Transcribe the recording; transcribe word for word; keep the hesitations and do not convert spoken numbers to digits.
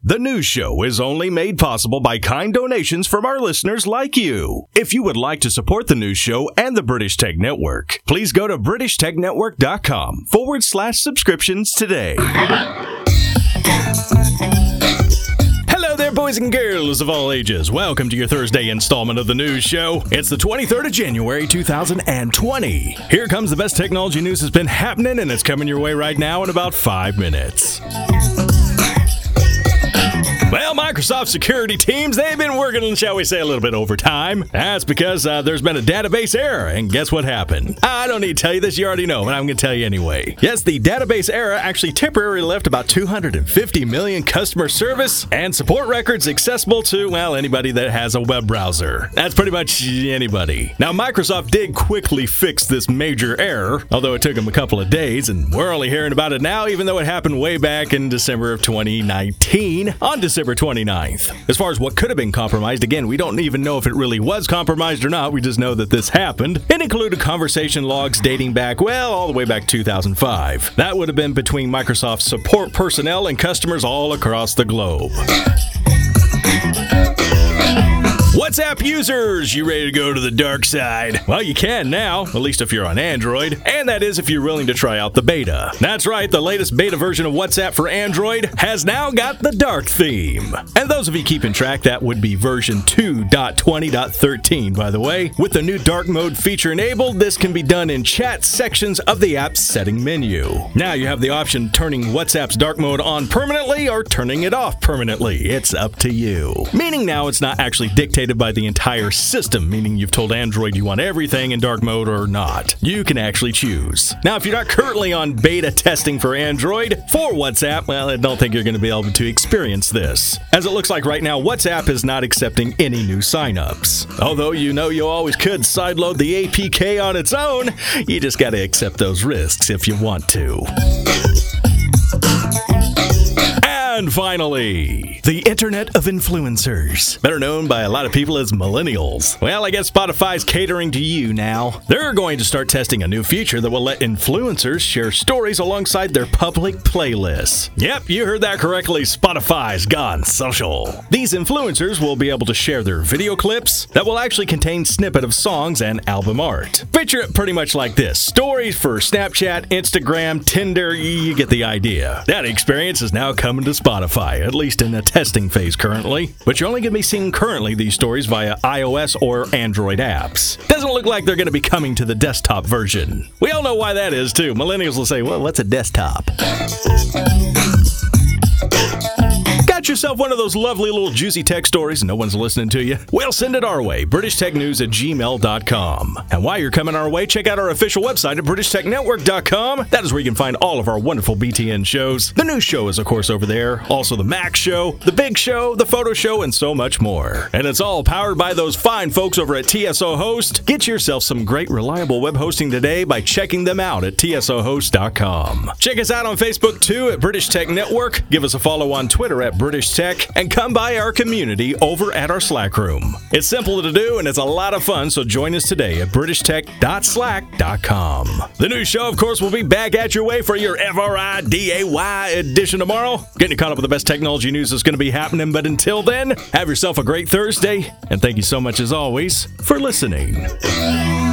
The news show is only made possible by kind donations from our listeners like you. If you would like to support the news show and the British Tech Network, please go to british tech network dot com forward slash subscriptions today. Hello there, boys and girls of all ages. Welcome to your Thursday installment of the news show. It's the twenty-third of January, two thousand twenty. Here comes the best technology news that's been happening, and it's coming your way right now in about five minutes. Well, Microsoft security teams, they've been working, shall we say, a little bit overtime. That's because uh, there's been a database error, and guess what happened? I don't need to tell you this, you already know, but I'm going to tell you anyway. Yes, the database error actually temporarily left about two hundred fifty million customer service and support records accessible to, well, anybody that has a web browser. That's pretty much anybody. Now, Microsoft did quickly fix this major error, although it took them a couple of days, and we're only hearing about it now, even though it happened way back in December of twenty nineteen, on December twenty-ninth. As far as what could have been compromised, again, we don't even know if it really was compromised or not. We just know that this happened. It included conversation logs dating back, well, all the way back to two thousand five. That would have been between Microsoft support personnel and customers all across the globe. WhatsApp users, you ready to go to the dark side? Well, you can now, at least if you're on Android, and that is if you're willing to try out the beta. That's right, the latest beta version of WhatsApp for Android has now got the dark theme. And those of you keeping track, that would be version two point twenty point thirteen, by the way. With the new dark mode feature enabled, this can be done in chat sections of the app's setting menu. Now you have the option turning WhatsApp's dark mode on permanently or turning it off permanently. It's up to you. Meaning now it's not actually dictated by the entire system, meaning you've told Android you want everything in dark mode or not. You can actually choose. Now, if you're not currently on beta testing for Android, for WhatsApp, well, I don't think you're going to be able to experience this. As it looks like right now, WhatsApp is not accepting any new signups. Although you know you always could sideload the A P K on its own, you just got to accept those risks if you want to. And finally, the Internet of Influencers, better known by a lot of people as millennials. Well, I guess Spotify's catering to you now. They're going to start testing a new feature that will let influencers share stories alongside their public playlists. Yep, you heard that correctly. Spotify's gone social. These influencers will be able to share their video clips that will actually contain snippet of songs and album art. Picture it pretty much like this. Stories for Snapchat, Instagram, Tinder, you get the idea. That experience is now coming to Spotify, at least in a testing phase currently. But you're only going to be seeing currently these stories via iOS or Android apps. Doesn't look like they're going to be coming to the desktop version. We all know why that is, too. Millennials will say, well, what's a desktop? Got yourself one of those lovely little juicy tech stories and no one's listening to you? Well, send it our way, british tech news at gmail dot com. And while you're coming our way, check out our official website at british tech network dot com. That is where you can find all of our wonderful B T N shows. The news show is, of course, over there. Also the Mac Show, the Big Show, the Photo Show, and so much more. And it's all powered by those fine folks over at T S O Host. Get yourself some great, reliable web hosting today by checking them out at T S O host dot com. Check us out on Facebook, too, at British Tech Network. Give us a follow on Twitter at British Tech, and come by our community over at our Slack room. It's simple to do and it's a lot of fun, so join us today at british tech dot slack dot com. The new show, of course, will be back at your way for your F R I D A Y edition tomorrow. Getting you caught up with the best technology news that's going to be happening, but until then, have yourself a great Thursday, and thank you so much as always for listening.